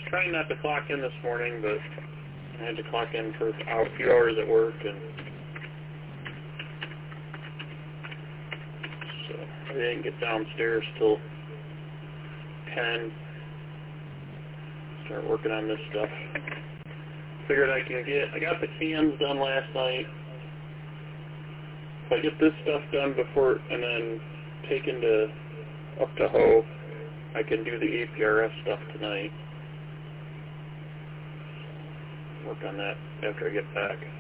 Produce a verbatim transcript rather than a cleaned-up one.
trying not to clock in this morning, but I had to clock in for a few hours at work, and so I didn't get downstairs till ten. Start working on this stuff. Figured I can get, I got the cans done last night. If I get this stuff done before, and then taken to, up to Ho, I can do the A P R S stuff tonight. Work on that after I get back.